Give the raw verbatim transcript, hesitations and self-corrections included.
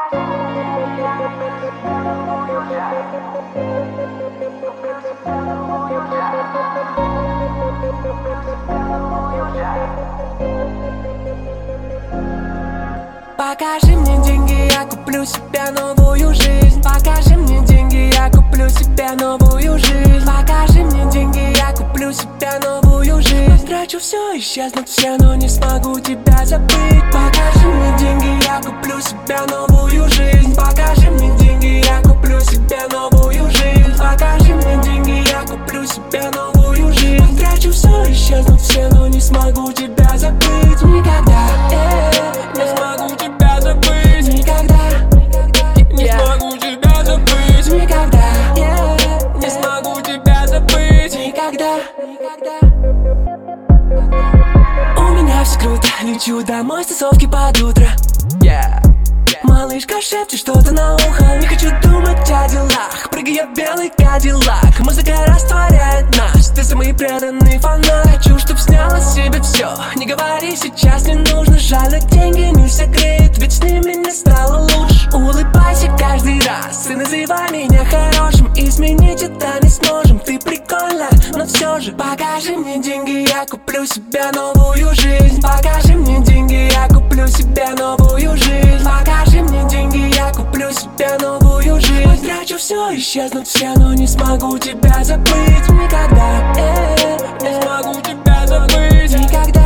Покажи мне деньги, я куплю себе новую жизнь. Покажи мне деньги, я куплю себе новую жизнь. Покажи мне деньги, я куплю себе новую жизнь. Потрачу все, исчезнут все, но не смогу тебя забыть. Покажи мне деньги, я куплю себе новую жизнь. Покажи мне деньги, я куплю себе новую жизнь. Покажи мне деньги, я куплю себе новую жизнь. Потрачу все, исчезнут все, но не смогу тебя забыть. Никогда, э, не смогу тебя забыть. Никогда, не смогу тебя забыть. Никогда, yeah, не смогу тебя забыть. Никогда, никогда. У меня все круто, лечу домой с тусовки под утро. Yeah. Малышка шепчет что-то на ухо. Не хочу думать о делах. Прыгая в белый кадиллак. Музыка растворяет нас. Ты самый преданный фанат. Хочу, чтоб сняла с себя все. Не говори сейчас, не нужно. Жаль, деньги не согреют, ведь с ними не стало лучше. Улыбайся каждый раз. Ты называй меня хорошим. Изменить это не сможем. Ты прикольна, но все же. Покажи мне деньги, я куплю себе новую жизнь. Покажи мне деньги, я куплю себе новую жизнь. Покажи мне деньги, я куплю себе новую жизнь. Потрачу все, исчезнут все, но не смогу тебя забыть. Никогда, э, не смогу тебя забыть. Никогда.